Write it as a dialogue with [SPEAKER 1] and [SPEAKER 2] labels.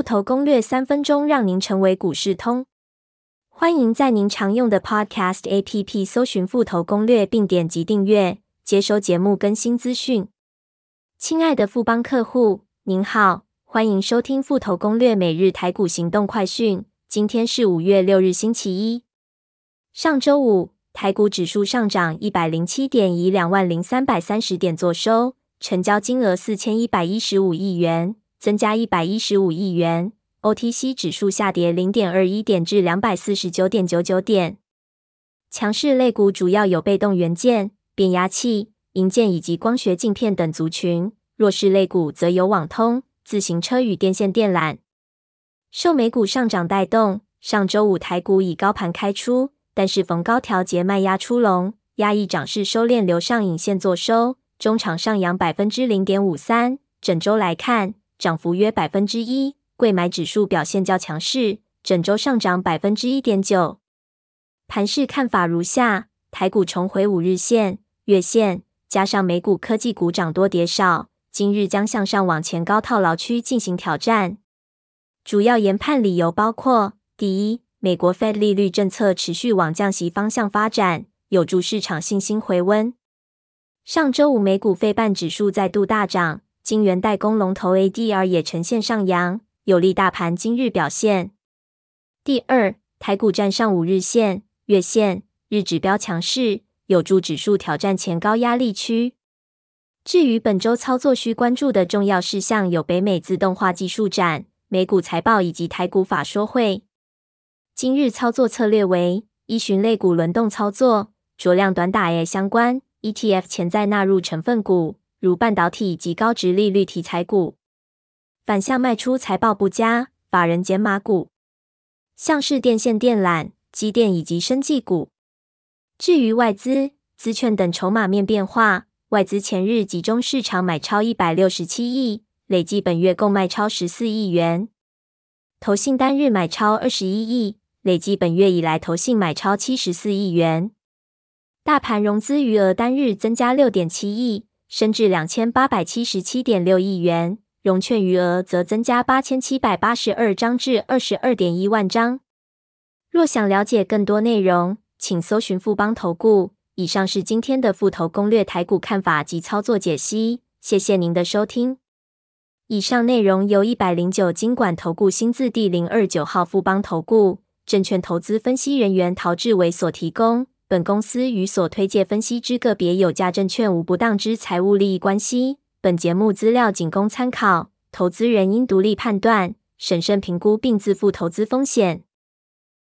[SPEAKER 1] 富投攻略3分钟让您成为股市通。欢迎在您常用的 Podcast APP 搜寻富投攻略并点击订阅，接收节目更新资讯。亲爱的富邦客户，您好，欢迎收听富投攻略每日台股行动快讯。今天是5月6日星期一。上周五，台股指数上涨107点，以20330点作收，成交金额4115亿元，增加115亿元。OTC 指数下跌 0.21 点至 249.99 点。强势类股主要有被动元件、变压器、营建以及光学镜片等族群，弱势类股则有网通、自行车与电线电缆。受美股上涨带动，上周五台股以高盘开出，但是逢高调节卖压出笼，压抑涨势收敛留上影线作收，中场上扬 0.53%， 整周来看，涨幅约 1%， 柜买指数表现较强势，整周上涨 1.9%。 盘势看法如下，台股重回5日线、月线，加上美股科技股涨多跌少，今日将向上往前高套牢区进行挑战。主要研判理由包括：第一，美国 Fed 利率政策持续往降息方向发展，有助市场信心回温。上周五美股费半指数再度大涨，晶圆代工龙头 ADR 也呈现上扬，有利大盘今日表现。第二，台股站上5日线、月线，日指标强势，有助指数挑战前高压力区。至于本周操作需关注的重要事项有北美自动化技术展、美股财报以及台股法说会。今日操作策略为：依循类股轮动操作，酌量短打 AI 相关 ETF 潜在纳入成分股，如半导体以及高殖利率题材股。反向卖出财报不佳、法人减码股，像是电线电缆、机电以及生技股。至于外资、资券等筹码面变化，外资前日集中市场买超167亿，累计本月共卖超14亿元。投信单日买超21亿，累计本月以来投信买超74亿元。大盘融资余额单日增加 6.7 亿，升至 2877.6 亿元，融券余额则增加8782张至 22.1 万张。若想了解更多内容，请搜寻富邦投顾。以上是今天的富投攻略台股看法及操作解析，谢谢您的收听。以上内容由109金管投顾新字第029号富邦投顾证券投资分析人员陶志伟所提供，本公司与所推介分析之个别有价证券无不当之财务利益关系。本节目资料仅供参考，投资人应独立判断、审慎评估并自负投资风险。